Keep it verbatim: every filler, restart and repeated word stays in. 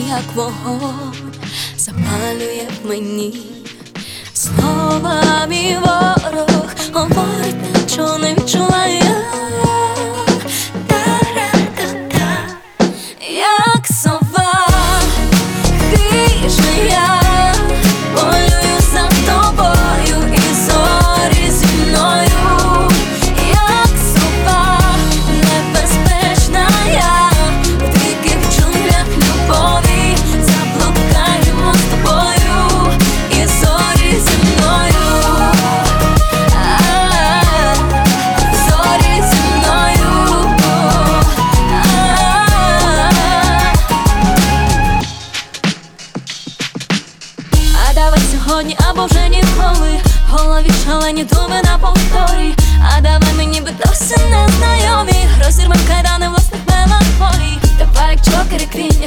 як вогонь, запалює в мені. Слова мій ворог говорить, що не відчуваю я. Та-ра-та-та, як сова, хижа я, полюю за тобою і зорі зі мною. Як сова, небезпечна я, в диких джунглях любові заблукаємо з тобою і зорі зі мною. А-а-а, зорі зі мною. А-а-а. А давай сьогодні або вже ніколи, в голові шалені думи на повторі. А давай мені би досі не знайомі, розірвем кайдани власних меланхолій. Давай як чокери кріння